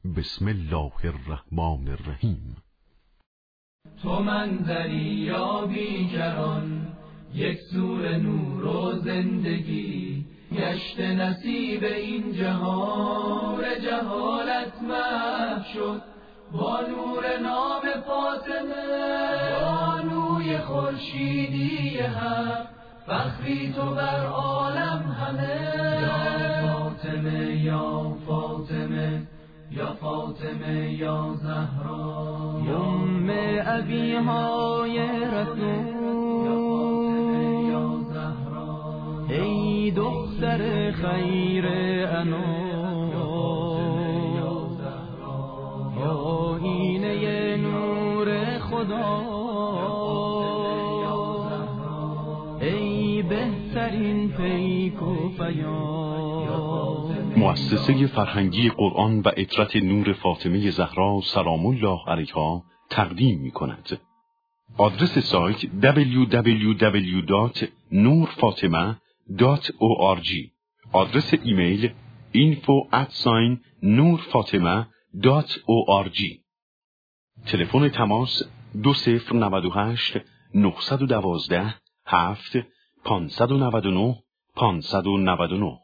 بسم الله الرحمن الرحیم. تو منظری یا بیکران، یک سور نور و زندگی، گشت نصیب این جهان جهالت محو شد با نور نام فاطمه، بانوی خورشیدی حق، فخری تو بر عالم همه. یا فاطمه یا فاطمه یا فاطمه یا زهرا، یا ام ابیهای رسول، یا زهرا، ای دختر خیر انام، یا زهرا، آیینه نور خدا، ای بهترین پیک و پیام. مؤسسه فرهنگی قرآن و عطرت نور فاطمه زهرا سلام الله علیها تقدیم می‌کند. آدرس سایت www.nurfatima.org. آدرس ایمیل info@nurfatima.org. تلفن تماس 2098 912 7 599 599.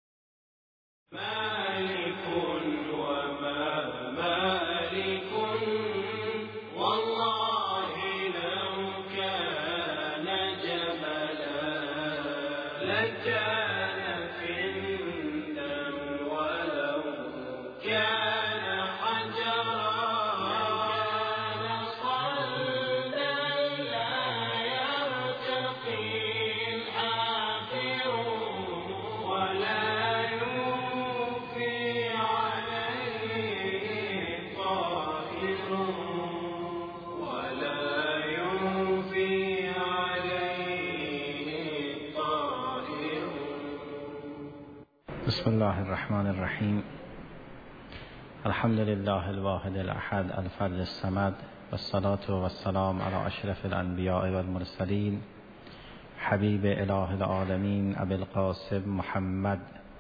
بسم الله الرحمن الرحیم. الحمد لله الواحد الاحد الفرد الصمد، والصلاة والسلام على اشرف الانبیاء والمرسلین، حبیب اله العالمین ابی القاسم محمد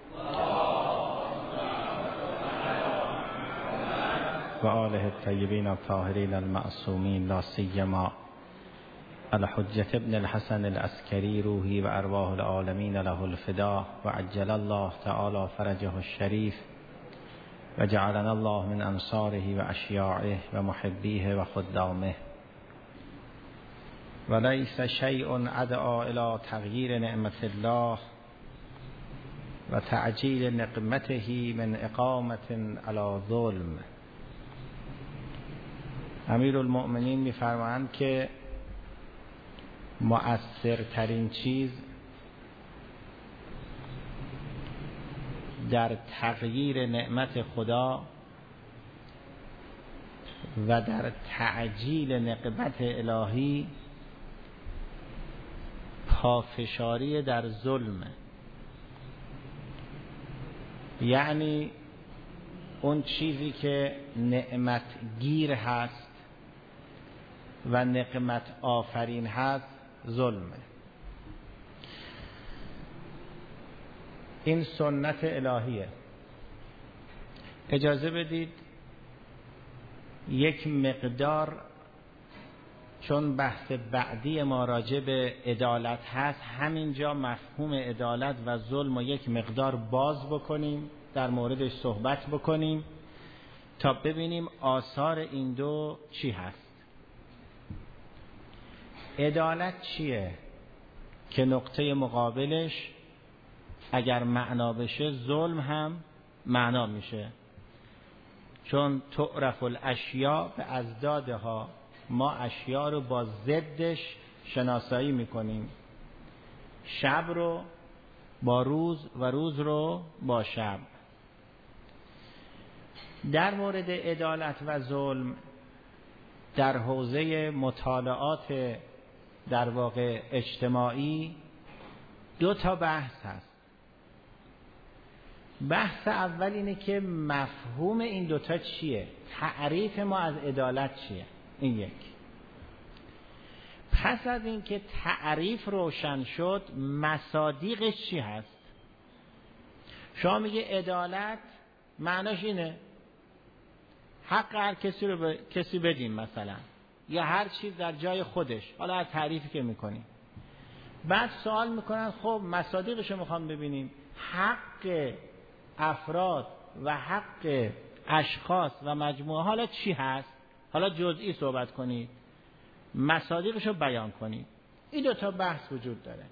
و آله الطیبین الطاهرین المعصومین، لا سیما الحجة ابن الحسن العسکری روحی و ارواح العالمین له الفدا، و عجل الله تعالی فرجه الشریف و جعلنا الله من انصاره و اشیاعه و محبیه و خدامه. و لیس شیء ادعا الی تغییر نعمت الله و تعجیل نقمته من اقامت علی ظلم. امیرالمؤمنین می‌فرمایند که مؤثرترین چیز در تغییر نعمت خدا و در تعجیل نقمت الهی پافشاری در ظلم، یعنی اون چیزی که نعمت گیر هست و نقمت آفرین هست ظلمه. این سنت الهیه. اجازه بدید یک مقدار، چون بحث بعدی ما راجع به عدالت هست، همینجا مفهوم عدالت و ظلم رو یک مقدار باز بکنیم، در موردش صحبت بکنیم تا ببینیم آثار این دو چی هست. عدالت چیه؟ که نقطه مقابلش اگر معنا بشه ظلم هم معنا میشه، چون تعرف الاشیاء به ازدادها، ما اشیاء رو با ضدش شناسایی میکنیم، شب رو با روز و روز رو با شب. در مورد عدالت و ظلم در حوزه مطالعات در واقع اجتماعی دو تا بحث هست. بحث اول اینه که مفهوم این دوتا چیه، تعریف ما از عدالت چیه، این یک. پس از این که تعریف روشن شد مصادیقش چی هست. شما میگه عدالت معناش اینه، حق هر کسی رو به کسی بدیم مثلا، یا هر چیز در جای خودش، حالا هر تعریفی که میکنیم. بعد سوال میکنن خب مصادیقش رو میخوام ببینیم، حق افراد و حق اشخاص و مجموعه حالا چی هست؟ حالا جزئی صحبت کنید، مصادیقش رو بیان کنید. این دو تا بحث وجود داره.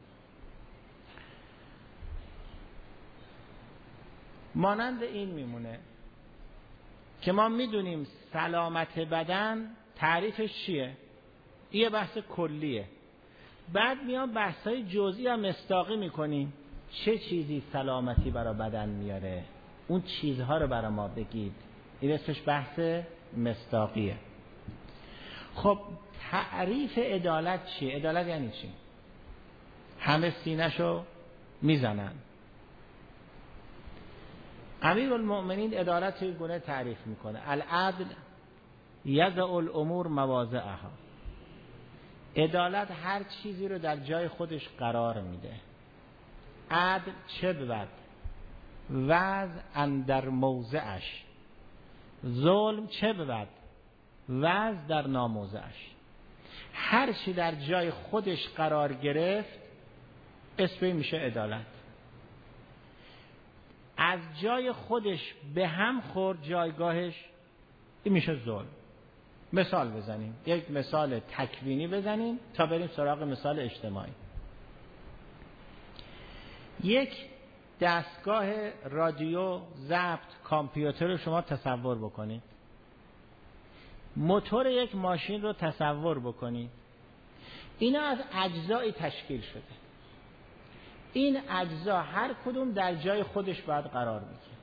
مانند این میمونه که ما میدونیم سلامت بدن تعریفش چیه؟ این بحث کلیه. بعد میان بحث‌های جزئی و مصداقی میکنیم. چه چیزی سلامتی برای بدن میاره؟ اون چیزها رو برای ما بگید. این اسمش بحث مصداقیه. خب تعریف عدالت چیه؟ عدالت یعنی چی؟ همه سینه‌شو میزنن. امیرالمؤمنین عدالت این گونه تعریف میکنه: العدل یضع الامور مواضعها. عدالت هر چیزی رو در جای خودش قرار میده. عدل چه بود؟ وضع اندر موضعش. ظلم چه بود؟ وضع در ناموضعش. هر چی در جای خودش قرار گرفت اسمش میشه عدالت. از جای خودش به هم خورد جایگاهش، این میشه ظلم. مثال بزنیم، یک مثال تکوینی بزنیم تا بریم سراغ مثال اجتماعی. یک دستگاه رادیو ضبط کامپیوتر رو شما تصور بکنید. موتور یک ماشین رو تصور بکنید. اینا از اجزای تشکیل شده. این اجزا هر کدوم در جای خودش باید قرار بگیره.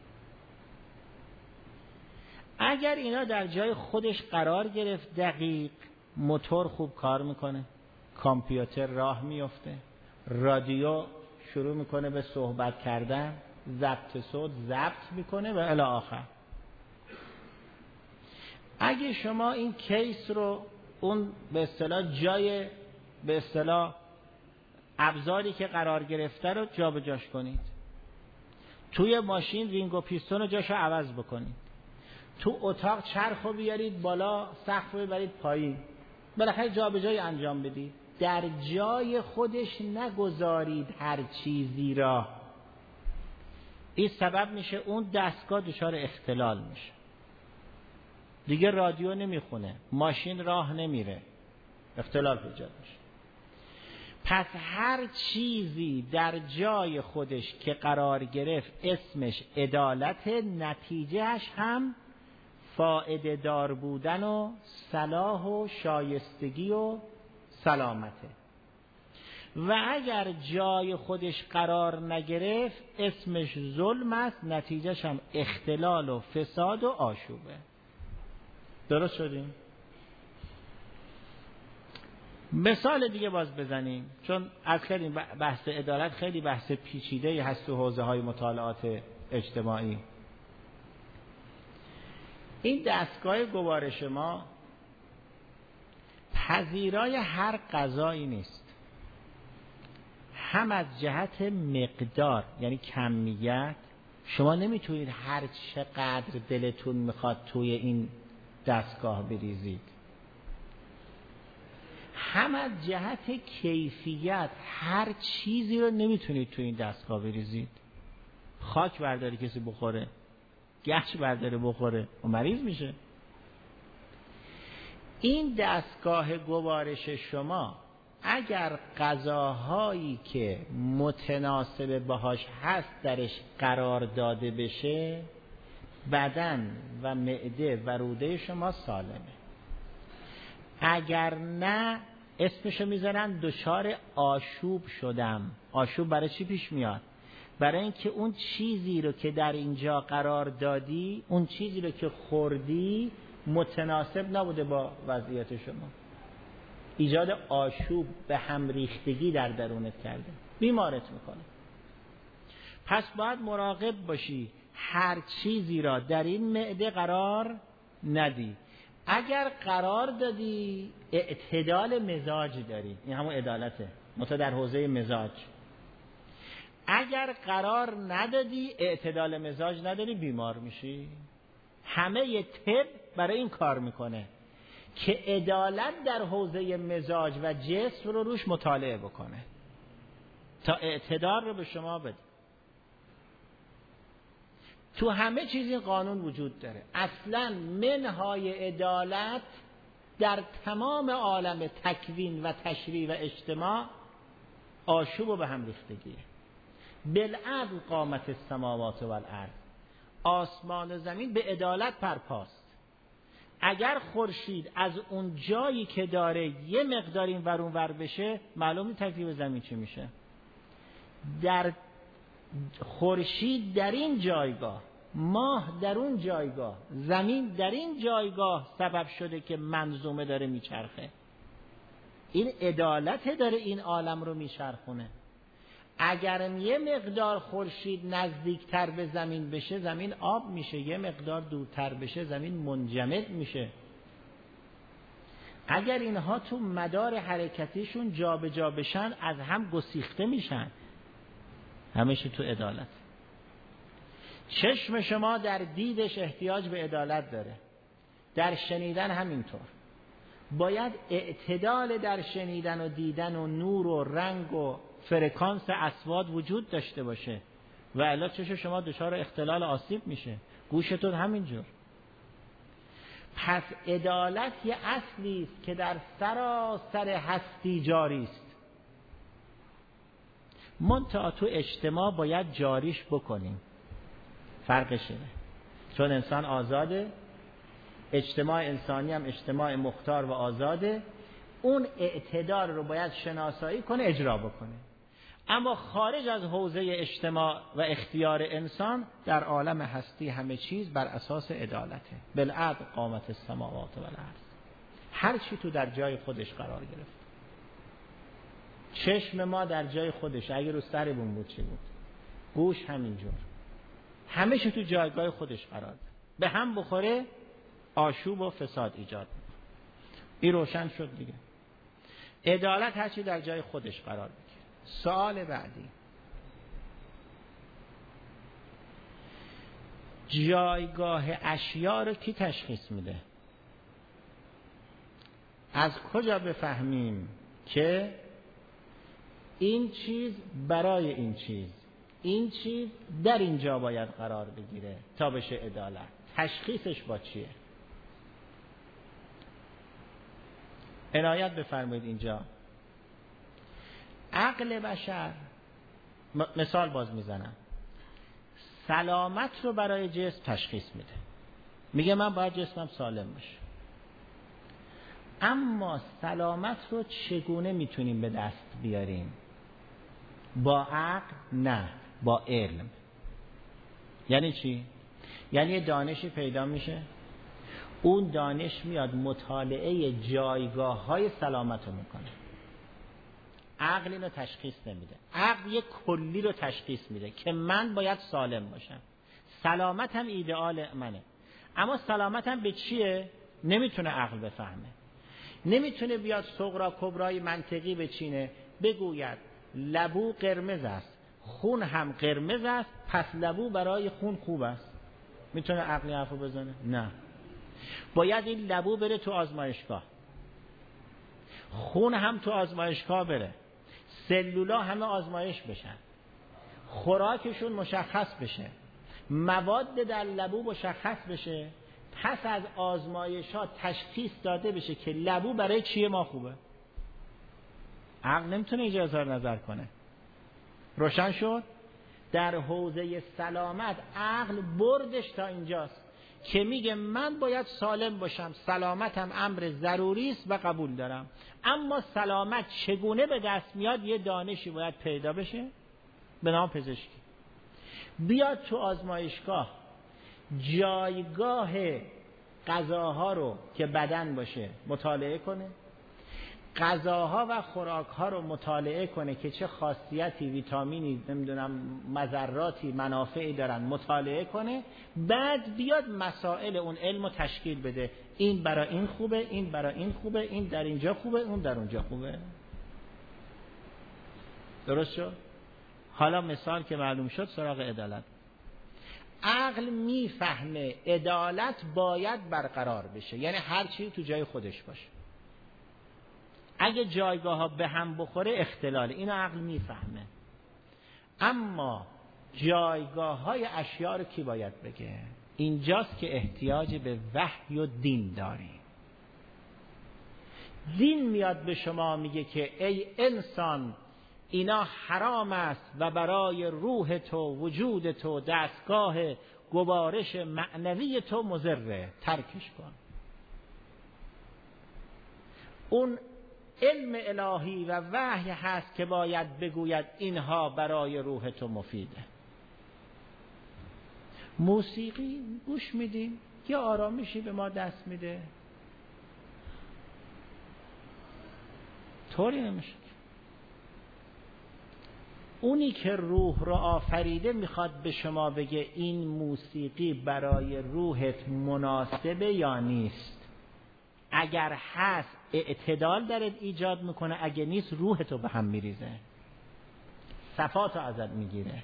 اگر اینا در جای خودش قرار گرفت دقیق، موتور خوب کار میکنه، کامپیوتر راه میفته، رادیو شروع میکنه به صحبت کردن، ضبط صوت ضبط میکنه و الی آخر. اگه شما این کیس رو اون به اصطلاح جای به اصطلاح ابزاری که قرار گرفته رو جابجاش کنید، توی ماشین رینگ و پیستون رو جاشو عوض بکنید، تو اتاق چرخ رو بیارید بالا، سقف رو ببرید پایین، بالاخره جابجایی انجام بدید. در جای خودش نگذارید هر چیزی را. این سبب میشه اون دستگاه دچار اختلال میشه. دیگه رادیو نمیخونه، ماشین راه نمیره، اختلال ایجاد میشه. پس هر چیزی در جای خودش که قرار گرفت اسمش عدالت، نتیجهش هم فایده دار بودن و صلاح و شایستگی و سلامته. و اگر جای خودش قرار نگرفت اسمش ظلم است، نتیجهش هم اختلال و فساد و آشوبه. درست شدیم؟ مثال دیگه باز بزنیم، چون از خیلی بحث عدالت خیلی بحث پیچیده‌ای هست تو حوزه‌های مطالعات اجتماعی. این دستگاه گوارش ما پذیرای هر غذایی نیست. هم از جهت مقدار یعنی کمیت، شما نمیتونید هر چقدر دلتون میخواد توی این دستگاه بریزید. هم از جهت کیفیت هر چیزی رو نمیتونید توی این دستگاه بریزید. خاک برداری کسی بخوره، گچ برداره بخوره و مریض میشه. این دستگاه گوارش شما اگر غذاهایی که متناسب باهاش هست درش قرار داده بشه، بدن و معده و روده شما سالمه. اگر نه اسمشو میذارن دچار آشوب شدم. آشوب برای چی پیش میاد؟ برای اینکه اون چیزی رو که در اینجا قرار دادی، اون چیزی رو که خوردی متناسب نبوده با وضعیت شما، ایجاد آشوب به هم ریختگی در درونت کرده، بیمارت میکنه. پس باید مراقب باشی هر چیزی را در این معده قرار ندی. اگر قرار دادی اعتدال مزاج داری، این همون عدالته، مثلا در حوزه مزاج. اگر قرار ندادی اعتدال مزاج نداری، بیمار میشی. همه طب برای این کار میکنه که عدالت در حوزه مزاج و جسم رو روش مطالعه بکنه تا اعتدال رو به شما بده. تو همه چیز این قانون وجود داره. اصلا منهای عدالت در تمام عالم تکوین و تشریع و اجتماع آشوب و به هم ریختگیه. بالعدل قامت السماوات و الارض، آسمان و زمین به عدالت پرپاست. اگر خورشید از اون جایی که داره یه مقدار این ور اون ور بشه، معلوم نیست تکلیف زمین چی میشه. در خورشید در این جایگاه، ماه در اون جایگاه، زمین در این جایگاه سبب شده که منظومه داره میچرخه. این عدالت داره این عالم رو میچرخونه. اگر یه مقدار خورشید نزدیکتر به زمین بشه، زمین آب میشه، یه مقدار دورتر بشه زمین منجمد میشه. اگر اینها تو مدار حرکتیشون جا به جا بشن از هم گسیخته میشن. همیشه تو عدالت. چشم شما در دیدش احتیاج به عدالت داره، در شنیدن همینطور. باید اعتدال در شنیدن و دیدن و نور و رنگ و فرکانس اصوات وجود داشته باشه و الا چشم شما دچار اختلال آسیب میشه، گوشتون همینجور. پس عدالت یه اصلی است که در سراسر هستی جاری است. منتها تو اجتماع باید جاریش بکنیم. فرقش اینه. چون انسان آزاده، اجتماع انسانی هم اجتماع مختار و آزاده، اون اعتدال رو باید شناسایی کنه، اجرا بکنه. اما خارج از حوزه اجتماع و اختیار انسان در عالم هستی همه چیز بر اساس عدالته. بالعدل قامت السماوات و الارض. هر چی تو در جای خودش قرار گرفت. چشم ما در جای خودش، اگه رو سرمون بود چی بود؟ گوش همینجور. همه چی تو جایگاه خودش قرار داره. به هم بخوره آشوب و فساد ایجاد میکنه. این روشن شد دیگه. عدالت هر چی در جای خودش قرار بگیره. سوال بعدی، جایگاه اشیا رو کی تشخیص میده؟ از کجا بفهمیم که این چیز برای این چیز در اینجا باید قرار بگیره تا بشه عدالت؟ تشخیصش با چیه؟ عنایت بفرمایید. اینجا عقل بشر، مثال باز میزنم، سلامت رو برای جسم تشخیص میده. میگه من باید جسمم سالم باشه. اما سلامت رو چگونه میتونیم به دست بیاریم؟ با عقل؟ نه، با علم. یعنی چی؟ یعنی دانشی پیدا میشه، اون دانش میاد مطالعه جایگاه های سلامت رو میکنه. عقل اینو تشخیص نمیده. عقل یک کلی رو تشخیص میده که من باید سالم باشم، سلامت هم ایدئال منه. اما سلامت هم به چیه؟ نمیتونه عقل بفهمه. نمیتونه بیاد صغرا کبرای منطقی بچینه بگوید لبو قرمز است، خون هم قرمز است، پس لبو برای خون خوب است. میتونه عقلی حرفو بزنه؟ نه. باید این لبو بره تو آزمایشگاه، خون هم تو آزمایشگاه بره، سلولا همه آزمایش بشن، خوراکشون مشخص بشه، مواد در لبو مشخص بشه، پس از آزمایش ها تشخیص داده بشه که لبو برای چیه ما خوبه. عقل نمیتونه اینجا اظهار نظر کنه. روشن شد؟ در حوزه سلامت عقل بردش تا اینجاست که میگه من باید سالم باشم، سلامتم امر ضروری است و قبول دارم. اما سلامت چگونه به دست میاد؟ یه دانشی باید پیدا بشه به نام پزشکی. بیاد تو آزمایشگاه جایگاه غذاها رو که بدن باشه مطالعه کنه، غذاها و خوراکها رو مطالعه کنه که چه خاصیتی، ویتامینی، نمیدونم مضراتی، منافعی دارن، مطالعه کنه. بعد بیاد مسائل اون علم رو تشکیل بده. این برای این خوبه، این برای این خوبه، این در اینجا خوبه، اون در اونجا خوبه. درست شد؟ حالا مثال که معلوم شد سراغ عدالت. عقل میفهمه عدالت باید برقرار بشه، یعنی هر چیزی تو جای خودش باشه. اگه جایگاه ها به هم بخوره اختلاله، اینو عقل میفهمه. اما جایگاه های اشیاء رو کی باید بگه؟ اینجاست که احتیاج به وحی و دین داریم. دین میاد به شما میگه که ای انسان اینا حرام است و برای روح تو، وجود تو، دستگاه گوارش معنوی تو مضره، ترکش کن. اون علم الهی و وحی هست که باید بگوید اینها برای روح تو مفیده. موسیقی گوش میدیم یه آرامشی به ما دست میده، طوری نمیشه. اونی که روح رو آفریده میخواد به شما بگه این موسیقی برای روحت مناسبه یا نیست. اگر هست اعتدال درت ایجاد میکنه، اگه نیست روحتو به هم میریزه، صفاتو ازت میگیره.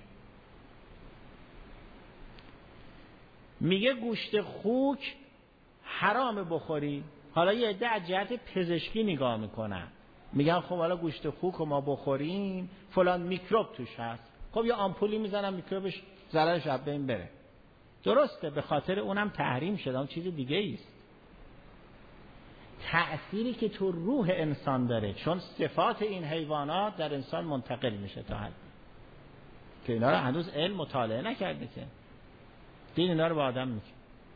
میگه گوشت خوک حرام بخوری. حالا یه عده از جهت پزشکی نگاه میکنن، میگن خب حالا گوشت خوک رو ما بخوریم فلان میکروب توش هست، خب یه آمپولی میزنن میکروبش ضررش از بین بره. درسته، به خاطر اونم تحریم شده، اون چیز دیگه ایست. تأثیری که تو روح انسان داره، چون صفات این حیوانات در انسان منتقل میشه تا حد که اینا رو هنوز علم مطالعه نکرده، که دین اینا رو با آدم میگه.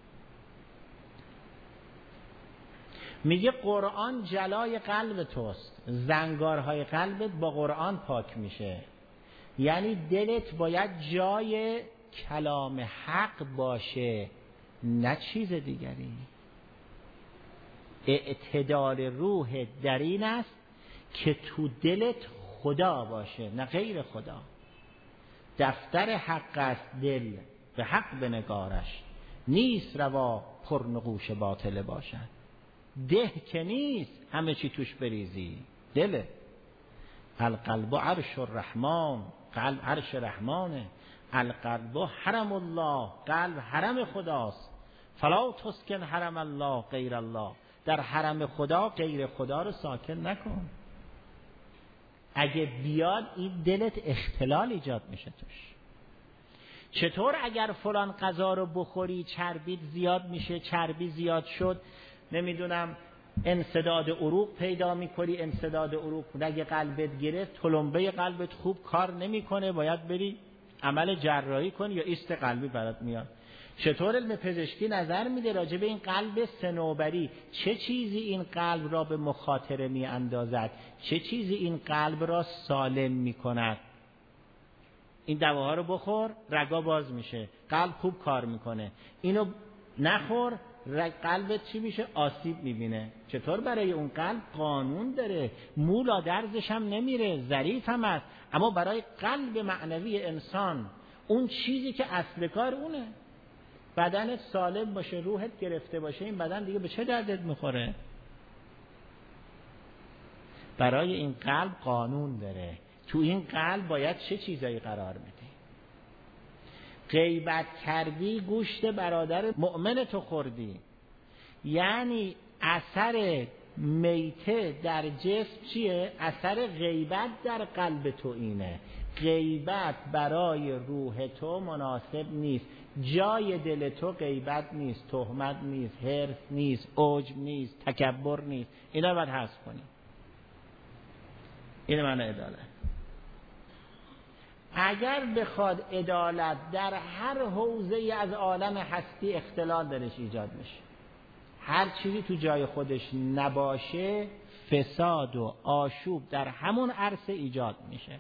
میگه قرآن جلای قلب توست، زنگارهای قلبت با قرآن پاک میشه. یعنی دلت باید جای کلام حق باشه، نه چیز دیگری. اعتدال روح در این است که تو دلت خدا باشه، نه غیر خدا. دفتر حق است دل، به حق بنگارش، نیست روا پرنقوش باطل باشد. ده که نیست همه چی توش بریزی، دله. القلب عرش الرحمن، قلب عرش رحمانه. القلب حرم الله، قلب حرم خداست. فلا تسکن حرم الله غیر الله، در حرم خدا غیر خدا رو ساکن نکن. اگه بیاد این دلت اختلال ایجاد میشه توش. چطور اگر فلان غذا رو بخوری چربیت زیاد میشه، چربی زیاد شد نمیدونم انسداد عروق پیدا میکنی، انسداد عروق اگه قلبت گرفت تلمبه قلبت خوب کار نمیکنه، باید بری عمل جراحی کنی یا ایست قلبی برات میاد. چطور علم پزشکی نظر میده راجع به این قلب صنوبری؟ چه چیزی این قلب را به مخاطره می اندازد؟ چه چیزی این قلب را سالم میکند؟ این دواها رو بخور رگا باز میشه، قلب خوب کار میکنه. اینو نخور قلبت چی میشه؟ آسیب میبینه. چطور برای اون قلب قانون داره، مولا درزش هم نمیره، ظریف هم است، اما برای قلب معنوی انسان اون چیزی که اصل کار اونه. بدنت سالم باشه، روحت گرفته باشه، این بدن دیگه به چه دردت میخوره؟ برای این قلب قانون داره. تو این قلب باید چه چیزایی قرار بدی؟ غیبت کردی، گوشت برادر مؤمن تو خوردی، یعنی اثر میته در جسم چیه؟ اثر غیبت در قلب تو اینه. غیبت برای روح تو مناسب نیست، جای دل تو غیبت نیست، تهمت نیست، حرص نیست، عجب نیست، تکبر نیست. اینا باید حذف کنی. این معنی عدالت. اگر بخواد عدالت در هر حوزه از عالم هستی اختلال درش ایجاد میشه، هر چیزی تو جای خودش نباشه فساد و آشوب در همون عرصه ایجاد میشه.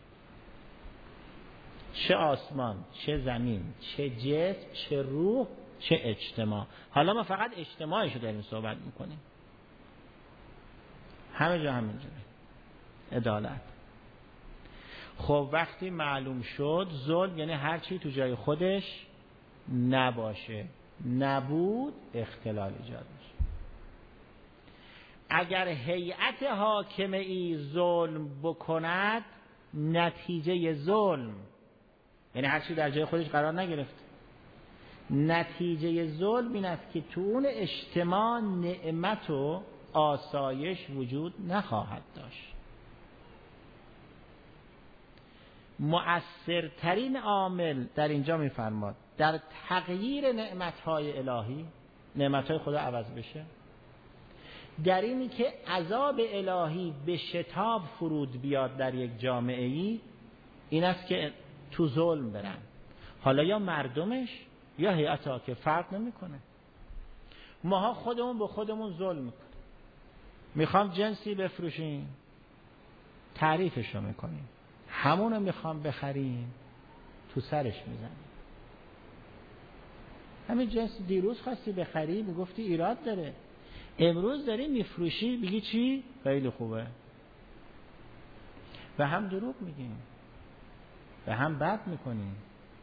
چه آسمان، چه زمین، چه جسم، چه روح، چه اجتماع. حالا ما فقط اجتماعشو داریم صحبت میکنیم. همه جا همینجوری عدالت. خب وقتی معلوم شد ظلم یعنی هر چی تو جای خودش نباشه، نبود اختلال ایجاد میشه. اگر هیئت حاکمه ای ظلم بکند، نتیجه ظلم یعنی هر چی در جای خودش قرار نگرفت. نتیجه ظلم این است که تو اون اجتماع نعمت و آسایش وجود نخواهد داشت. مؤثرترین عامل در اینجا می‌فرماد در تغییر نعمت‌های الهی، نعمت‌های خدا عوض بشه، در اینی که عذاب الهی به شتاب فرود بیاد در یک جامعه‌ای، این است که تو ظلم برن، حالا یا مردمش یا هیئت حاکم، فرق نمی‌کنه. ماها خودمون به خودمون ظلم می‌کنیم. میخوام جنسی بفروشیم، تعریفش رو می‌کنیم. همونو میخوام بخریم، تو سرش میزنیم. همین جنس دیروز خواستی بخری، میگفتی ایراد داره، امروز داری میفروشی بگی چی؟ خیلی خوبه. و هم دروغ میگیم، و هم بد میکنیم،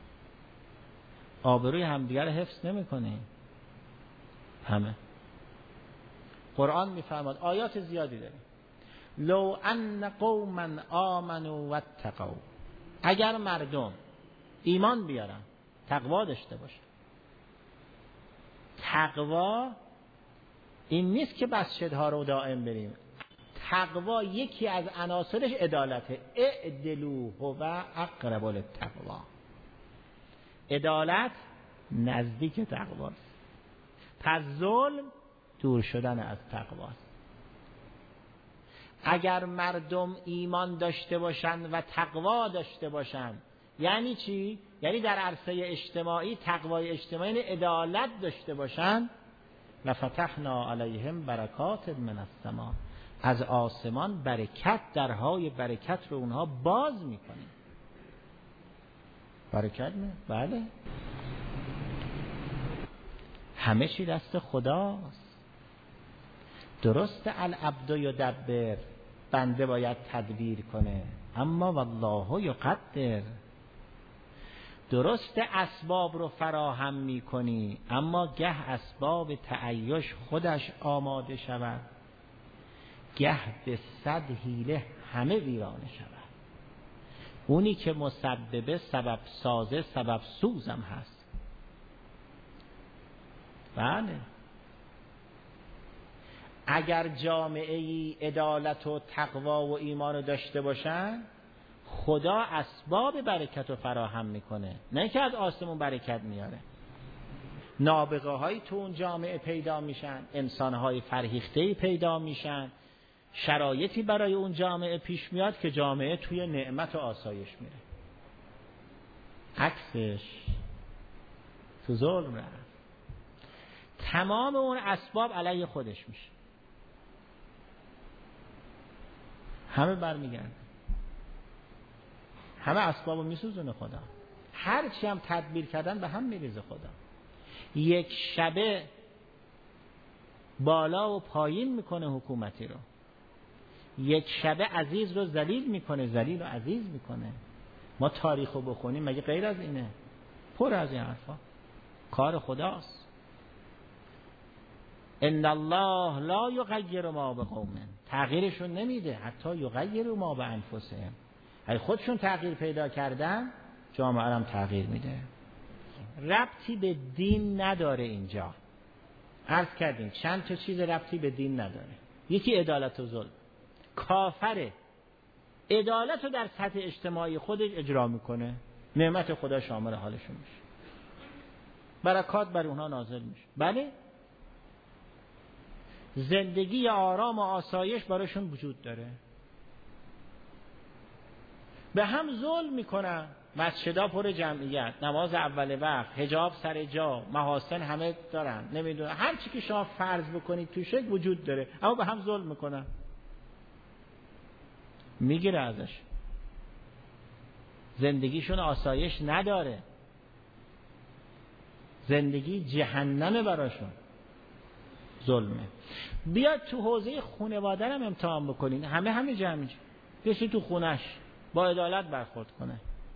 آبروی همدیگر رو حفظ نمیکنیم. همه قرآن میفرماد، آیات زیادی داره، لو ان قوما آمنوا واتقوا، اگر مردم ایمان بیارن، تقوا داشته باشن. تقوا این نیست که مسجدها رو دائم بریم. تقوا یکی از عناصرش عدالته. اعدلوا هو اقرب للتقوا. عدالت نزدیک تقواست. پس ظلم دور شدن از تقواست. اگر مردم ایمان داشته باشند و تقوا داشته باشند، یعنی چی؟ یعنی در عرصه اجتماعی تقوای اجتماعی، یعنی عدالت داشته باشند، لفتحنا علیهم برکات من السماء، از آسمان برکت، درهای برکت رو اونها باز میکنیم. برکت نه؟ بله، همه چی دست خداست. درست العبد یدبر، بنده باید تدبیر کنه، اما والله یقدر. درست اسباب رو فراهم میکنی، اما گه اسباب تعیش خودش آماده شود، گه به 100 حیله همه ویرانه شود. اونی که مسبب سبب سازه سبب سوزم هست. بله، اگر جامعه ای عدالت و تقوا و ایمان رو داشته باشن، خدا اسباب برکت رو فراهم میکنه، نه که از آسمون برکت میاره. نابغه هایی تو اون جامعه پیدا میشن، انسان های فرهیخته پیدا میشن، شرایطی برای اون جامعه پیش میاد که جامعه توی نعمت و آسایش میره. عکسش تو ظلم رفت، تمام اون اسباب علیه خودش میشه، همه برمیگرده، همه اسبابو میسوزونه خدا. هر چی هم تدبیر کردن به هم میریزه خدا. یک شبه بالا و پایین میکنه حکومتی رو، یک شبه عزیز رو ذلیل میکنه، ذلیل رو عزیز میکنه. ما تاریخ رو بخونیم مگه غیر از اینه؟ پر از این حرفا. کار خداست. ان الله لا یغیر ما بقوم، تغییرشون نمیده حتی یغیر ما بانفسهم. اگه خودشون تغییر پیدا کردن، جامعه هم تغییر میده. ربطی به دین نداره اینجا. عرض کردیم چند تا چیز ربطی به دین نداره. یکی عدالت و ظلم. کافره عدالت رو در سطح اجتماعی خودش اجرا میکنه، نعمت خدا شامل حالشون میشه، برکات بر اونها نازل میشه. بله، زندگی آرام و آسایش براشون وجود داره. به هم ظلم میکنن، مسجدا پر جمعیت، نماز اول وقت، حجاب سر جا، محاسن همه دارن، نمیدونم هر چی که شما فرض بکنید توش وجود داره، اما به هم ظلم میکنن، میگیره ازش. زندگیشون آسایش نداره، زندگی جهنمه براشون، ظلمه. بیاد تو حوزه خانواده هم امتحان بکنین، همه جمعی کسی تو خونش با عدالت برخورد کنه،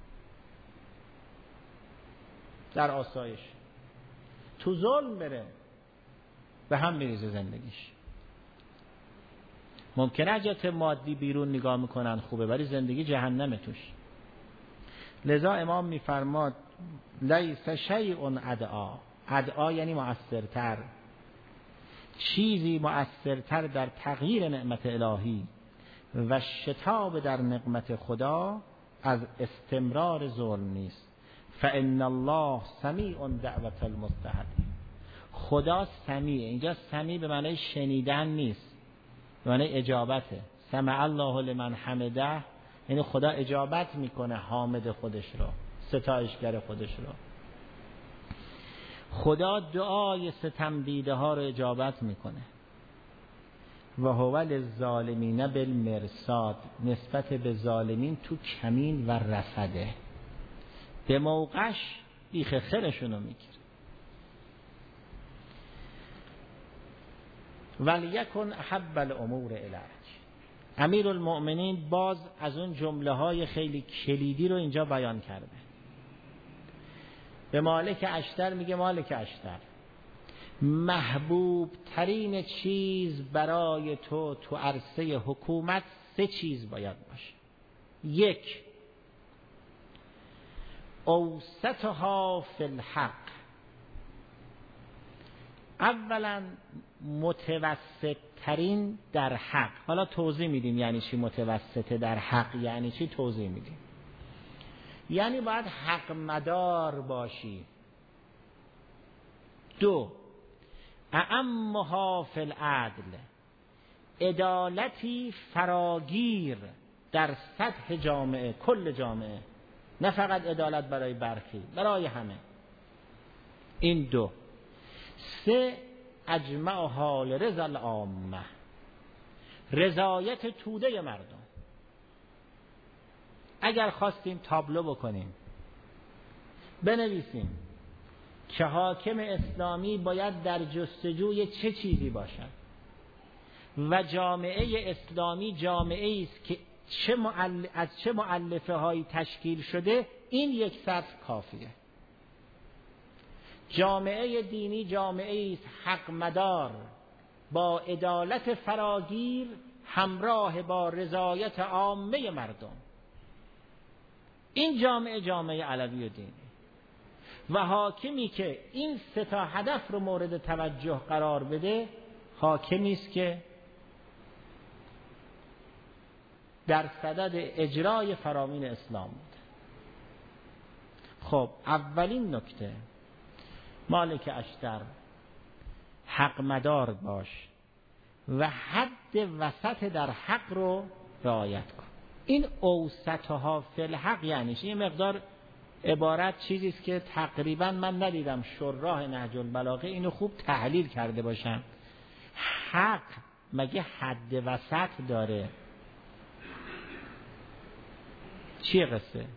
در آسایش، تو ظلم بره، به هم میریزه زندگیش. ممکنه اجت مادی بیرون نگاه میکنن خوبه، ولی زندگی جهنمه توش. لذا امام میفرماد لیس شیء ادعا یعنی مؤثرتر، چیزی مؤثرتر در تغییر نعمت الهی و شتاب در نعمت خدا از استمرار ظلم نیست. فان الله سمیع دعوت المستضعفین. خدا سمیع، اینجا سمیع به معنی شنیدن نیست، به معنی اجابته. سمع الله لمن حمده، یعنی خدا اجابت میکنه حامد خودش رو، ستایشگر خودش رو. خدا دعای ستم دیده ها رو اجابت میکنه. و هو للظالمین بالمرصاد، نسبت به ظالمین تو کمین و رصده، به موقعش بیخ خیرشون رو میگیره. ولیکن احب الامور الیک. امیرالمؤمنین باز از اون جمله های خیلی کلیدی رو اینجا بیان کرده. به مالک اشتر میگه مالک اشتر، محبوب ترین چیز برای تو عرصه حکومت 3 چیز باید باشه. 1 اوسطها فی الحق، اولا متوسط ترین در حق. حالا توضیح میدیم یعنی چی متوسط در حق، یعنی چی توضیح میدیم. یعنی باید حق مدار باشی. 2 اعمها فی العدل، عدالتی فراگیر در سطح جامعه، کل جامعه، نه فقط عدالت برای برخی، برای همه. این 2. 3 اجمعها لرضا العامه، رضایت توده مردم. اگر خواستیم تابلو بکنیم، بنویسیم که حاکم اسلامی باید در جستجوی چه چیزی باشد و جامعه اسلامی جامعه است که از چه مؤلفه هایی تشکیل شده، این 1 سطر کافیه. جامعه دینی جامعه است حق مدار با عدالت فراگیر همراه با رضایت عامه مردم. این جامعه علوی و دینی و حاکمی که این 3 تا هدف رو مورد توجه قرار بده، حاکمی است که در صدد اجرای فرامین اسلام بوده. خب اولین نکته، مالک اشتر، حق مدار باش و حد وسط در حق رو رعایت کن. این اوسطها فی الحق یعنی چی؟ یه مقدار عبارت چیزی است که تقریبا من ندیدم شراح نهج البلاغه اینو خوب تحلیل کرده باشن. حق مگه حد وسط داره؟ چیه قصه؟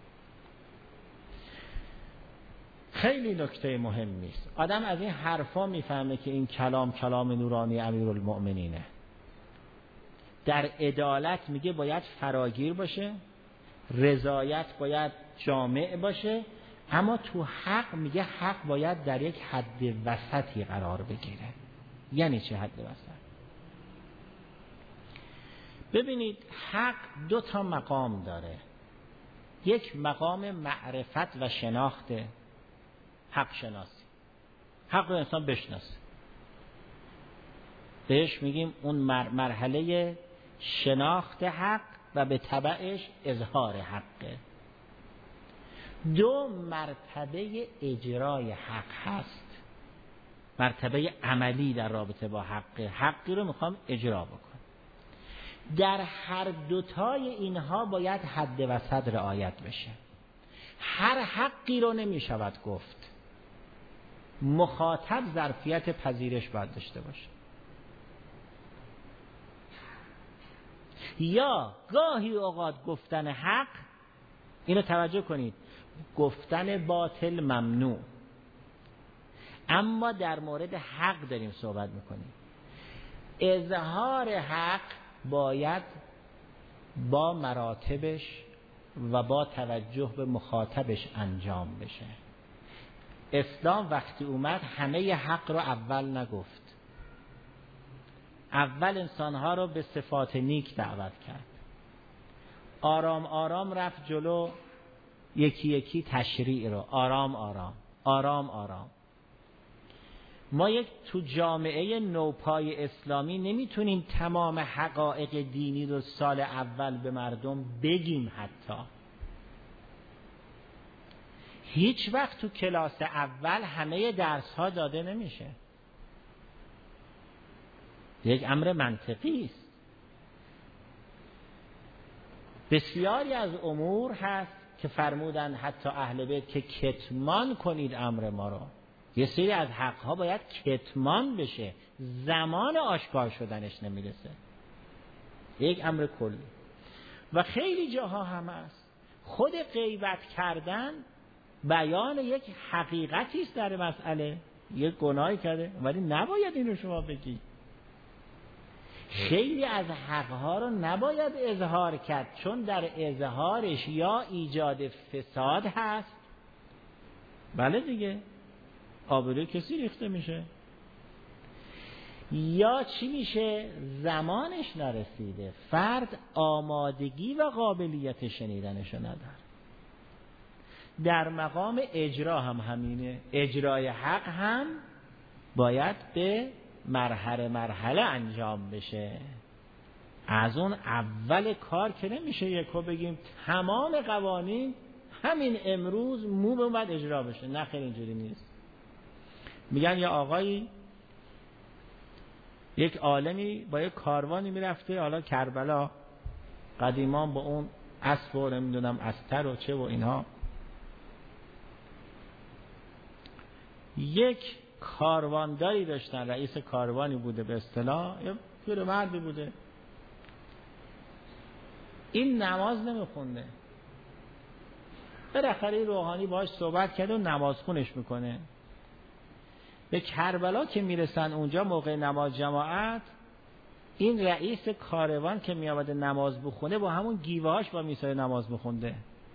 خیلی نکته مهمی است. آدم از این حرفا میفهمه که این کلام نورانی امیرالمؤمنینه. در عدالت میگه باید فراگیر باشه، رضایت باید جامع باشه، اما تو حق میگه حق باید در یک حد وسطی قرار بگیره. یعنی چه حد وسط؟ ببینید حق 2 تا مقام داره. یک مقام معرفت و شناخته، حق شناسی، حق رو انسان بشناسه، بهش میگیم اون مرحله شناخت حق و به تبعش اظهار حقه. 2 مرتبه اجرای حق هست، مرتبه عملی در رابطه با حقی رو میخوام اجرا بکن. در هر 2 تای اینها باید حد وسط رعایت بشه. هر حقی رو نمیشود گفت، مخاطب ظرفیت پذیرش باید داشته باشه. یا گاهی اوقات گفتن حق، اینو توجه کنید، گفتن باطل ممنوع، اما در مورد حق داریم صحبت میکنیم. اظهار حق باید با مراتبش و با توجه به مخاطبش انجام بشه. اسلام وقتی اومد همه حق رو اول نگفت، اول انسانها رو به صفات نیک دعوت کرد، آرام آرام رفت جلو یکی یکی تشریع رو آرام آرام آرام آرام. ما یک تو جامعه نوپای اسلامی نمیتونیم تمام حقایق دینی رو سال اول به مردم بگیم. حتی هیچ وقت تو کلاس اول همه درس ها داده نمیشه. یک امر منطقی است. بسیاری از امور هست که فرمودن حتی اهل بیت که کتمان کنید امر ما رو. یه سری از حقها باید کتمان بشه، زمان آشکار شدنش نمیرسه. یک امر کلی. و خیلی جاها هم هست خود غیبت کردن بیان یک حقیقتی است در مسئله. یک گناهی کرده ولی نباید این رو شما بگی. خیلی از حقها رو نباید اظهار کرد، چون در اظهارش یا ایجاد فساد هست، بله دیگه، آبروی کسی ریخته میشه، یا چی میشه، زمانش نرسیده، فرد آمادگی و قابلیت شنیدنشو نداره. در مقام اجرا هم همینه. اجرای حق هم باید به مرحله مرحله انجام بشه. از اون اول کار که نمیشه یکو بگیم تمام قوانین همین امروز مو به بعد اجرا بشه. نه خیر، اینجوری نیست. میگن یه آقایی، یک عالمی با یک کاروانی میرفته، حالا کربلا قدیمان با اون اسب و نمیدونم استر و چه و اینها، یک کاروانداری داشتن، رئیس کاروانی بوده به اصطلاح، یه پیرمردی بوده. این نماز نمیخونده. بالاخره روحانی باهاش صحبت کرده و نماز خونش میکنه. به کربلا که میرسن اونجا موقع نماز جماعت، این رئیس کاروان که میآمده نماز بخونه با همون گیوهاش با میسای نماز بخونده.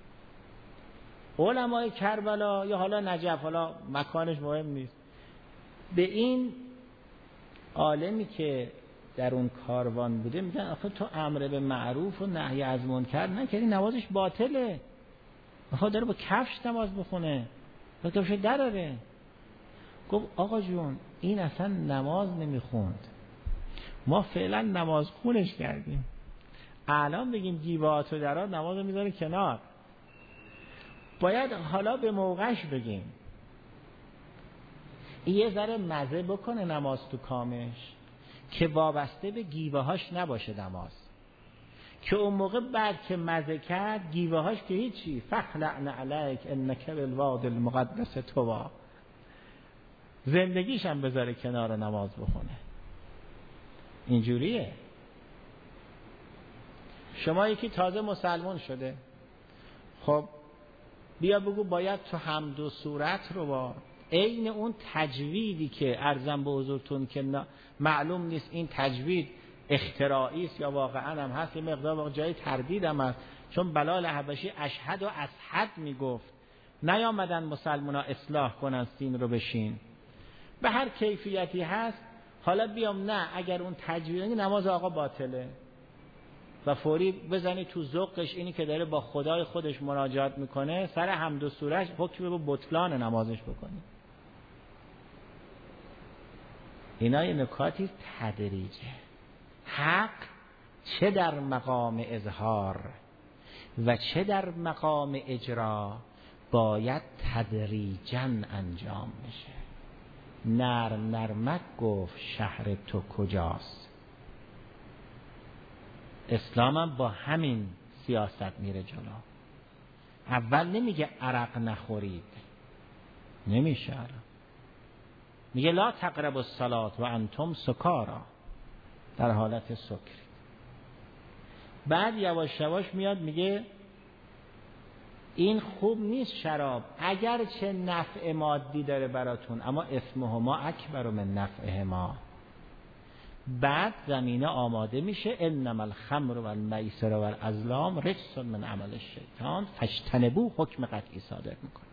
علمای کربلا یا حالا نجف، حالا مکانش مهم نیست، به این عالمی که در اون کاروان بوده میگن آخه تو امر به معروف و نهی از منکر نکردی، نمازش باطله. آخه داره با کفش نماز بخونه، با کفش دراره. گفت آقا جون این اصلا نماز نمیخوند، ما فعلا نماز خونش کردیم. الان بگیم گیوات و درات نماز رو میذاره کنار. باید حالا به موقعش بگیم. یه ذره مزه بکنه نماز تو کامش، که وابسته به گیوهاش نباشه نماز، که اون موقع بعد که مزه کرد گیوهاش که هیچی، فخلعن علیک انک بالواد المقدس طوا، زندگیش هم بذاره کنار نماز بخونه. اینجوریه. شما یکی تازه مسلمان شده، خب بیا بگو باید تو حمد و صورت رو با عین اون تجویدی که عرضم به حضورتون که معلوم نیست این تجوید اختراعی است یا واقعا هم هست، یه مقدار جای تردید هم هست، چون بلال حبشی اشهد و اشهد میگفت، نیامدن مسلمونا اصلاح کنن سین رو بشین. به هر کیفیتی هست. حالا بیام نه اگر اون تجویدی نماز آقا باطله و فوری بزنی تو ذوقش اینی که داره با خدای خودش مناجات میکنه، سر حمد و سورش حکم به بطلان نمازش بکنی. اینا یه نکاتی تدریجه. حق چه در مقام اظهار و چه در مقام اجرا باید تدریجاً انجام بشه. نرم نرمک گفت شهر تو کجاست. اسلام هم با همین سیاست میره جلو. اول نمیگه عرق نخورید، نمیشه. میگه لا تقربوا الصلاة و انتم سکارا، در حالت سکری. بعد یواش یواش میاد میگه این خوب نیست شراب، اگر چه نفع مادی داره براتون، اما اسمهما اکبر من نفعهما. بعد زمینه آماده میشه انما الخمر و المیسر و الازلام رجس من عمل الشیطان فاجتنبوه، حکم قطعی صادر میکنه.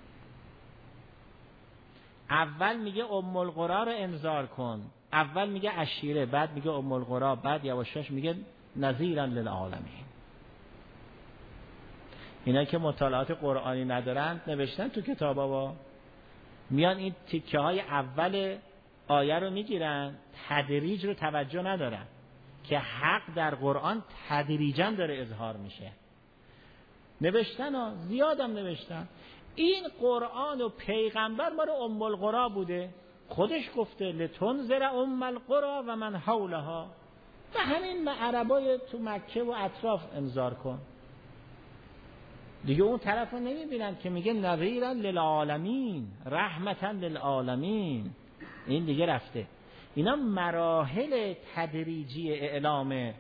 اول میگه ام القرى رو انذار کن، اول میگه عشیره، بعد میگه ام القرى، بعد یواشاش میگه نذیرا للعالمین. اینا که مطالعات قرآنی ندارن نوشتن تو کتابا، با میان این تیکه های اول آیه رو میگیرن، تدریج رو توجه ندارن که حق در قرآن تدریجاً داره اظهار میشه. نوشتن ها، زیادم نوشتن. این قرآن و پیغمبر ما رو ام القرا بوده، خودش گفته لتنذر ام القرا و من حولها، و همین عربای تو مکه و اطراف انذار کن. دیگه اون طرف رو نمیبینن که میگه نذیرا للعالمین رحمتا للعالمین. این دیگه رفته. اینا مراحل تدریجی اعلام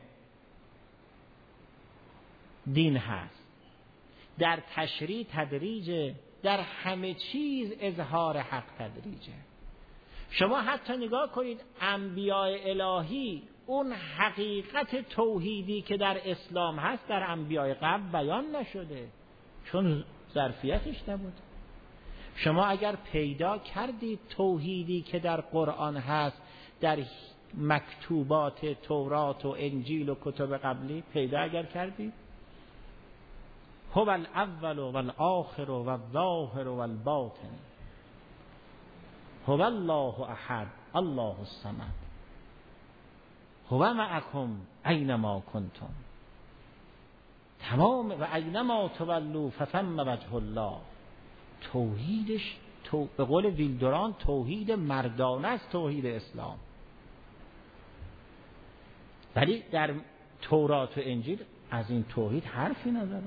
دین هست. در تشریع تدریجه، در همه چیز اظهار حق تدریجه. شما حتی نگاه کنید انبیاء الهی، اون حقیقت توحیدی که در اسلام هست در انبیاء قبل بیان نشده، چون ظرفیتش نبود. شما اگر پیدا کردید توحیدی که در قرآن هست در مکتوبات تورات و انجیل و کتب قبلی پیدا اگر کردید، هو الاول و الاخر و الظاهر و الباطن، هو الله احد الله الصمد، هو معکم اینما کنتم، تمام و اینما تولوا فثم وجه الله. توحیدش به قول ویلدوران توحید مردانه است، توحید اسلام. ولی در تورات و انجیل از این توحید حرفی نداره.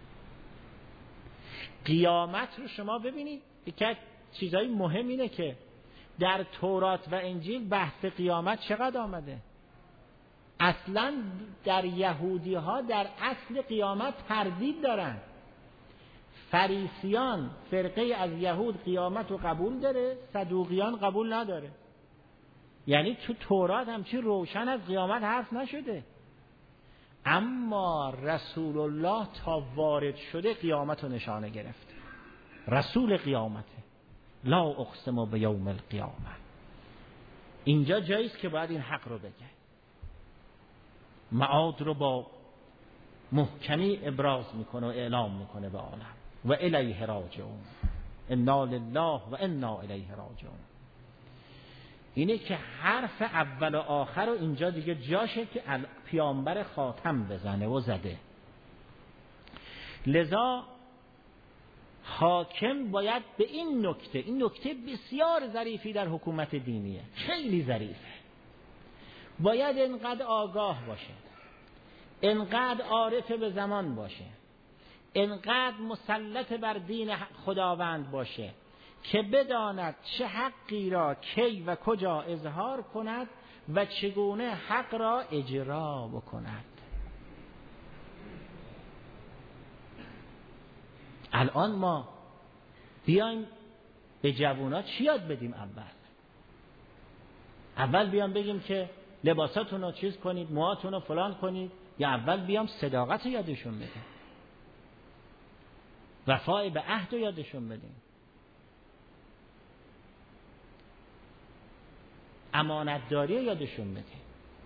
قیامت رو شما ببینید، یکی از چیزهای مهم اینه که در تورات و انجیل بحث قیامت چقدر آمده. اصلا در یهودی ها در اصل قیامت تردید دارن. فریسیان فرقه از یهود قیامت رو قبول داره، صدوقیان قبول نداره. یعنی تو تورات همچین روشن از قیامت حرف نشده، اما رسول الله تا وارد شده قیامت رو نشانه گرفته. رسول قیامته، لا اقسم بیوم القیامه. اینجا جاییست که باید این حق رو بگه، معاد رو با محکمی ابراز میکنه و اعلام میکنه به عالم. و الیه راجعون، انا لله و انا الیه راجعون. اینه که حرف اول و آخر رو اینجا دیگه جاشه که پیامبر خاتم بزنه و زده. لذا حاکم باید به این نکته بسیار ظریفی در حکومت دینیه، خیلی ظریفه، باید انقدر آگاه باشه، انقدر عارف به زمان باشه، انقدر مسلط بر دین خداوند باشه که بداند چه حقی را کی و کجا اظهار کند و چگونه حق را اجرا بکند. الان ما بیایم به جوونا چی یاد بدیم؟ اول بیام بگیم که لباساتون رو چیز کنید، موهاتون رو فلان کنید، یا اول بیام صداقت رو یادشون بدیم، وفای به عهد رو یادشون بدیم، امانتداری رو یادشون بدیم.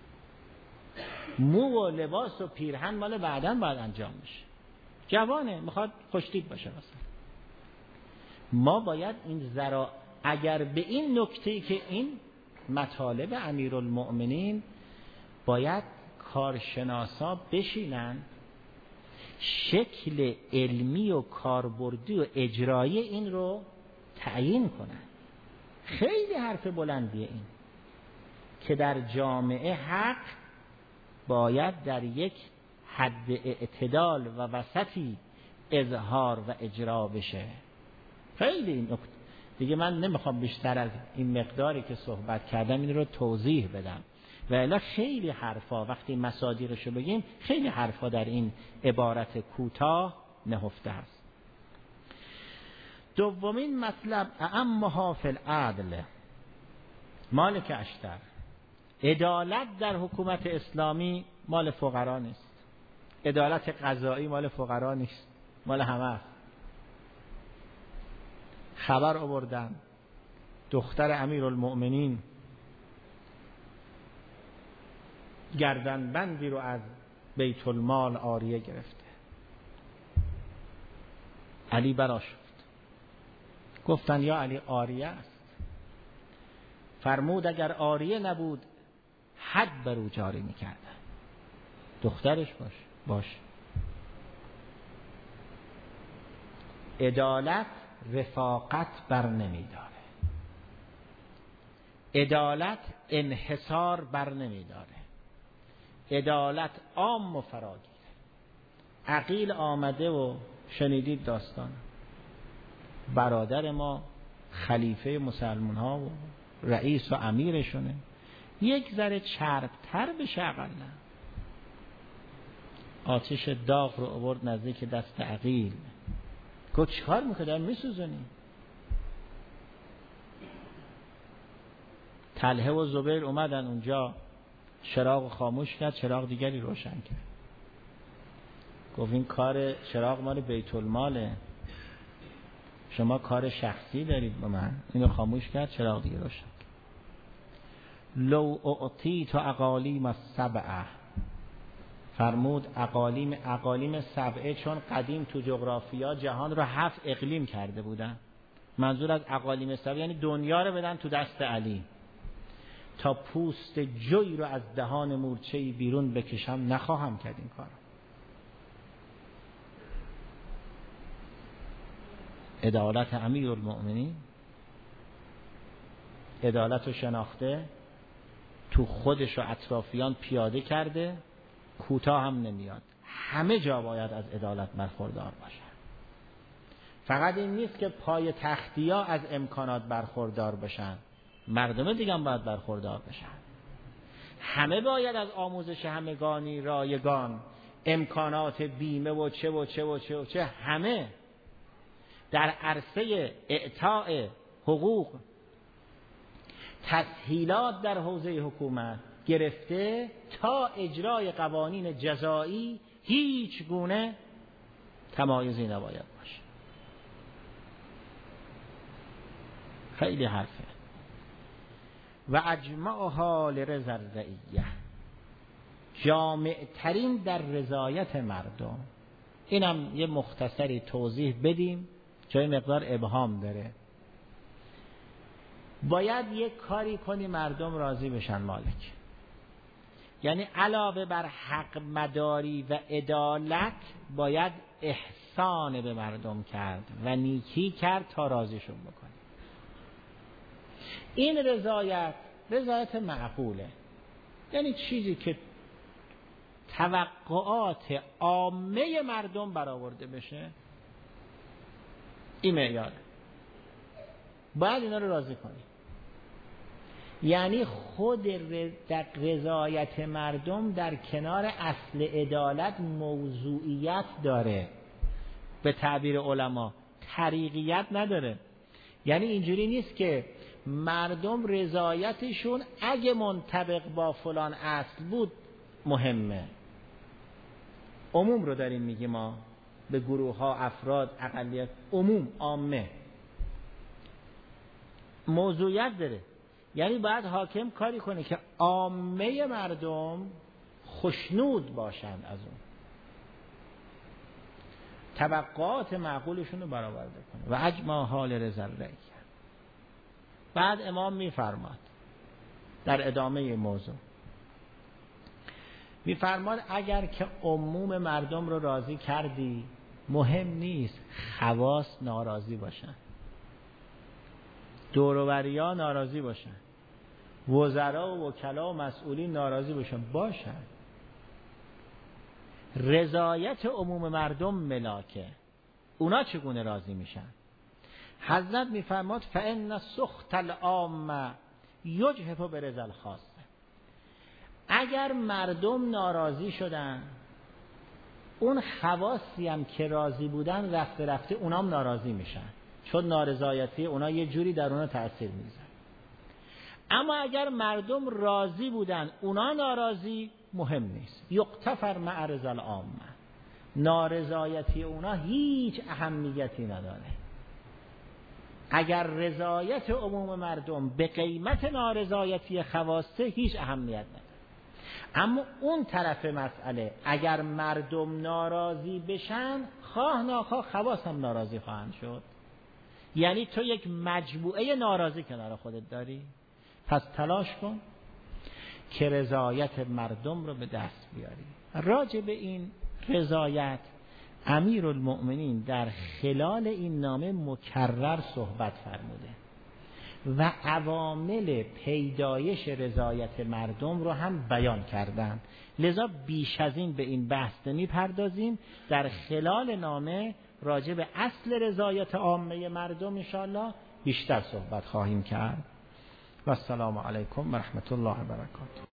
مو و لباس و پیرهن مال بعداً باید انجام بشه. جوانه میخواد خوشتیپ باشه مثلا. ما باید این اگر به این نکته‌ای که این مطالب امیرالمؤمنین باید کارشناسا بشینن شکل علمی و کاربردی و اجرایی این رو تعیین کنن. خیلی حرف بلندیه این که در جامعه حق باید در یک حد اعتدال و وسطی اظهار و اجرا بشه. خیلی این نکته دیگه من نمیخوام بیشتر از این مقداری که صحبت کردم این رو توضیح بدم، و الا خیلی حرفا وقتی مصادیقشو بگیم خیلی حرفا در این عبارت کوتاه نهفته است. دومین مطلب اعمها فی العدل، مالک اشتر، عدالت در حکومت اسلامی مال فقرا نیست، عدالت قضایی مال فقرا نیست، مال همه است. خبر آوردن دختر امیرالمؤمنین گردنبندی رو از بیت المال عاریه گرفته، علی برآشفت، گفتن یا علی عاریه است. فرمود اگر عاریه نبود حد بر او جاری میکردن. دخترش باش. عدالت رفاقت بر نمیداره، عدالت انحصار بر نمیداره، عدالت عام و فراگیره. عقیل آمده و شنیدید داستان برادر ما خلیفه مسلمان ها و رئیس و امیرشونه، یک ذره چربتر بشه اقلا، آتش داغ رو آورد نزدیک دست عقیل، گفت چیکار میکنی؟ میسوزونی. طلحه و زبیر اومدن اونجا، چراغ خاموش کرد، چراغ دیگری روشن کرد. گفت این کار چراغ مال بیت الماله، شما کار شخصی دارید با من. اینو خاموش کرد، چراغ دیگه روشن کرد. لو اعطیت اقالیم السبعه، فرمود اقالیم سبعه، چون قدیم تو جغرافیا جهان رو 7 اقلیم کرده بودن. منظور از اقالیم سبعه یعنی دنیا رو بدن تو دست علی. تا پوست جوی رو از دهان مورچه‌ای بیرون بکشم نخواهم کرد این کارو. عدالت امیرالمؤمنین، عدالت رو شناخته، تو خودش و اطرافیان پیاده کرده، کوتاه هم نمیاد. همه جا باید از عدالت برخوردار باشن. فقط این نیست که پای تختیا از امکانات برخوردار باشن، مردم دیگه هم باید برخوردار بشن. همه باید از آموزش همگانی رایگان، امکانات بیمه و چه و چه و چه و چه، همه در عرصه اعطاء حقوق، تسهیلات در حوزه حکومت گرفته تا اجرای قوانین جزایی هیچ گونه تمایزی نباید باشه. خیلی حرفه. و اجمعها لرضا الرعیه، جامع ترین در رضایت مردم. اینم یه مختصری توضیح بدیم، جای مقدار ابهام داره. باید یک کاری کنی مردم راضی بشن مالک، یعنی علاوه بر حق مداری و عدالت باید احسان به مردم کرد و نیکی کرد تا راضیشون بکنی. این رضایت معقوله، یعنی چیزی که توقعات عامه مردم برآورده بشه، این معیاره. باید اینا رو راضی کنی. یعنی خود در رضایت مردم در کنار اصل عدالت موضوعیت داره، به تعبیر علما طریقیت نداره. یعنی اینجوری نیست که مردم رضایتشون اگه منطبق با فلان اصل بود مهمه. عموم رو داریم میگیم ما، به گروه ها، افراد، اقلیت، عموم، عامه موضوعیت داره. یعنی باید حاکم کاری کنه که عامه مردم خوشنود باشند، از اون توقعات معقولشون رو برآورده کنه. و اجمع حال رضا الرعیه. بعد امام میفرماد در ادامه موضوع، میفرماد اگر که عموم مردم رو راضی کردی، مهم نیست خواص ناراضی باشن، دور و بریا ناراضی باشن، وزرا و وکلا و مسئولین ناراضی باشن. رضایت عموم مردم ملاکه. اونا چگونه راضی میشن؟ حضرت میفرماد فإن سخط العامه یجحف برضا الخاصه. اگر مردم ناراضی شدن، اون خواصی هم که راضی بودن رفته رفته اونام ناراضی میشن، چون نارضایتی اونا یه جوری در اونا تأثیر میذاره. اما اگر مردم راضی بودن اونا ناراضی، مهم نیست، یقتفر مع رضا العامه. نارضایتی اونا هیچ اهمیتی نداره. اگر رضایت عموم مردم به قیمت نارضایتی خواصه، هیچ اهمیت نداره. اما اون طرف مسئله اگر مردم ناراضی بشن خواه ناخواه خواص هم ناراضی خواهند شد. یعنی تو یک مجموعه ناراضی کنار خودت داری، پس تلاش کن که رضایت مردم رو به دست بیاری. راجع به این رضایت امیرالمؤمنین در خلال این نامه مکرر صحبت فرموده و عوامل پیدایش رضایت مردم رو هم بیان کردن. لذا بیش از این به این بحث نمی پردازیم. در خلال نامه راجع به اصل رضایت عامه مردم انشاءالله بیشتر صحبت خواهیم کرد. و السلام علیکم و رحمت الله و برکاته.